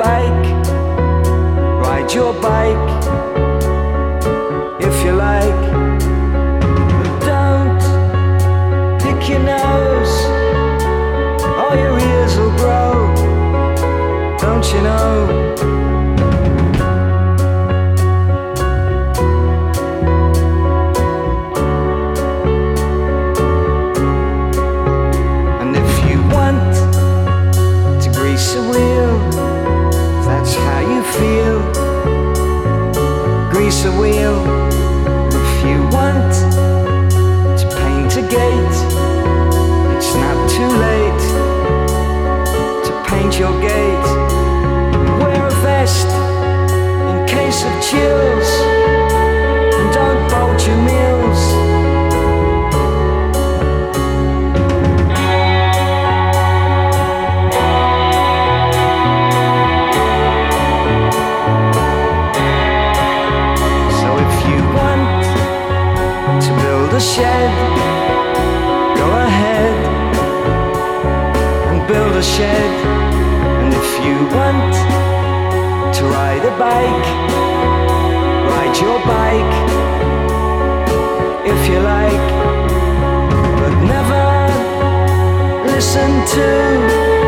bike, ride your bike if you like. But don't pick your nose, or your ears will grow, don't you know? Grease a wheel, if that's how you feel. Grease a wheel. If you want to paint a gate, it's not too late to paint your gate. Wear a vest in case of chills, and don't bolt your meals. A shed, go ahead and build a shed. And if you want to ride a bike, ride your bike if you like. But never listen to